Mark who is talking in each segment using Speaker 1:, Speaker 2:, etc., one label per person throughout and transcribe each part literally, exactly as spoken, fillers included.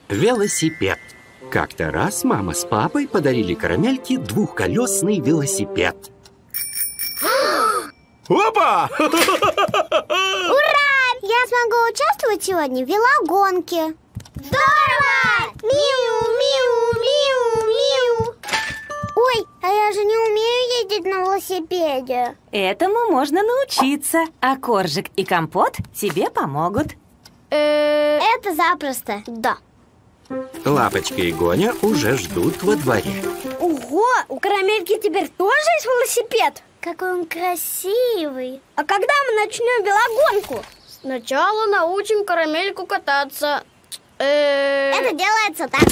Speaker 1: Велосипед. Как-то раз мама с папой подарили Карамельке двухколесный велосипед.
Speaker 2: Опа!
Speaker 3: Ура! Я смогу участвовать сегодня в велогонке. Здорово! Миу, миу, миу, миу. Ой, а я же не умею ездить на велосипеде.
Speaker 4: Этому можно научиться, а Коржик и Компот тебе помогут.
Speaker 3: Это запросто, да.
Speaker 1: Лапочка и Гоня уже ждут во дворе.
Speaker 3: Ого, у Карамельки теперь тоже есть велосипед? Какой он красивый. А когда мы начнем велогонку?
Speaker 5: Сначала научим Карамельку кататься.
Speaker 3: Это делается так.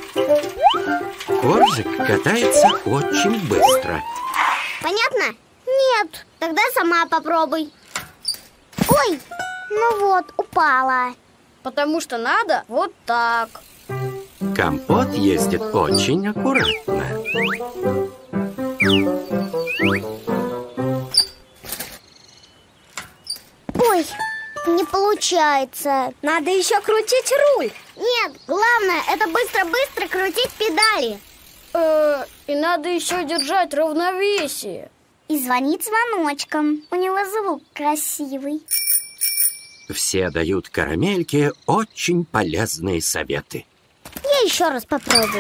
Speaker 1: Коржик катается очень быстро.
Speaker 3: Понятно? Нет. Тогда сама попробуй. Ой, ну вот, упала.
Speaker 5: Потому что надо вот так.
Speaker 1: Компот ездит очень аккуратно.
Speaker 3: Ой, не получается. Надо еще крутить руль. Нет, главное, это быстро-быстро крутить педали.
Speaker 5: Э, и надо еще держать равновесие.
Speaker 3: И звонить звоночком. У него звук красивый.
Speaker 1: Все дают Карамельке очень полезные советы.
Speaker 3: Я еще раз попробую.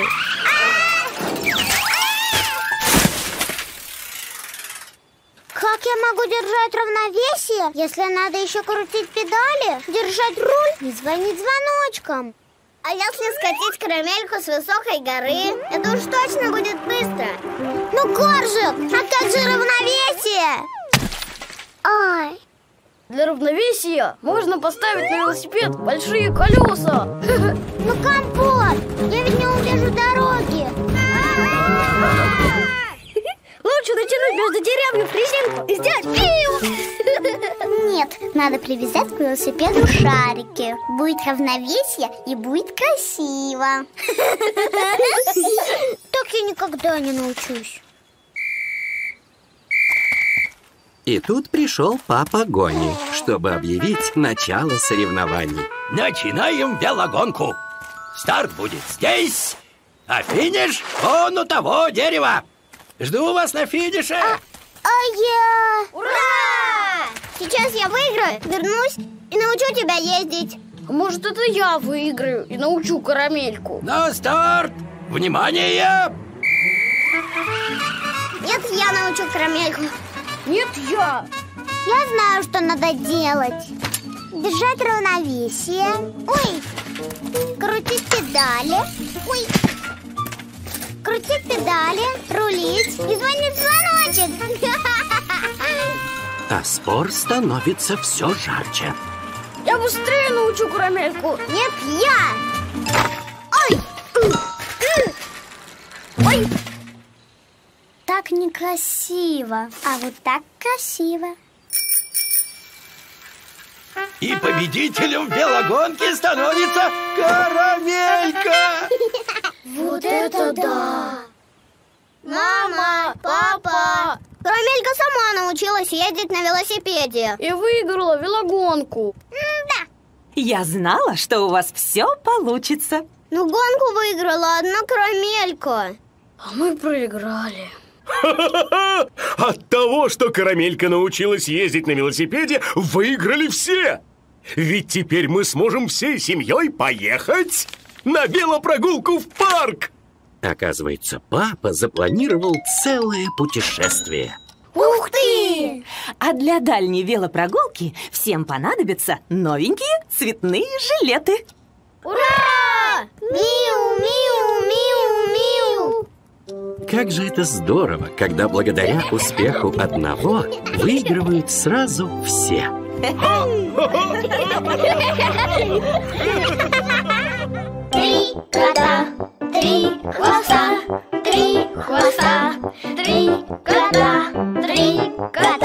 Speaker 3: Как я могу держать равновесие, если надо еще крутить педали, держать руль и звонить звоночком? А если скатить Карамельку с высокой горы, это уж точно будет быстро. Ну, Коржик, а как же равновесие? Ай.
Speaker 5: Для равновесия можно поставить на велосипед большие колеса.
Speaker 3: Ну, Компот, я ведь не увижу дороги.
Speaker 5: Лучше натянуть между деревьями резинку и сделать пиу.
Speaker 3: Нет, надо привязать к велосипеду шарики. Будет равновесие и будет красиво. Так я никогда не научусь.
Speaker 1: И тут пришел папа Гони, чтобы объявить начало соревнований.
Speaker 6: Начинаем велогонку. Старт будет здесь, а финиш вон у того дерева. Жду вас на финише.
Speaker 3: А, а я...
Speaker 5: Ура!
Speaker 3: Сейчас я выиграю, вернусь и научу тебя ездить.
Speaker 5: Может, это я выиграю и научу Карамельку.
Speaker 6: На старт! Внимание!
Speaker 3: Нет, я научу Карамельку.
Speaker 5: Нет, я.
Speaker 3: Я знаю, что надо делать. Держать равновесие. Ой, крутить педали. Ой, крутить педали, рулить и звонить звоночек.
Speaker 1: А спор становится все жарче.
Speaker 5: Я быстрее научу Карамельку.
Speaker 3: Нет, я. Ой, ой. Так некрасиво, а вот так красиво.
Speaker 6: И победителем велогонки становится Карамелька!
Speaker 3: Вот это да! Мама, папа! Карамелька сама научилась ездить на велосипеде.
Speaker 5: И выиграла велогонку.
Speaker 3: Да.
Speaker 4: Я знала, что у вас все получится.
Speaker 3: Ну, гонку выиграла одна Карамелька.
Speaker 5: А мы проиграли.
Speaker 2: От того, что Карамелька научилась ездить на велосипеде, выиграли все. Ведь теперь мы сможем всей семьей поехать на велопрогулку в парк.
Speaker 1: Оказывается, папа запланировал целое путешествие.
Speaker 3: Ух ты!
Speaker 4: А для дальней велопрогулки всем понадобятся новенькие цветные жилеты.
Speaker 3: Ура! Миу, миу, миу, миу.
Speaker 1: Как же это здорово, когда благодаря успеху одного выигрывают сразу все.
Speaker 3: Три кота, три хвоста, три хвоста, три кота, три кота.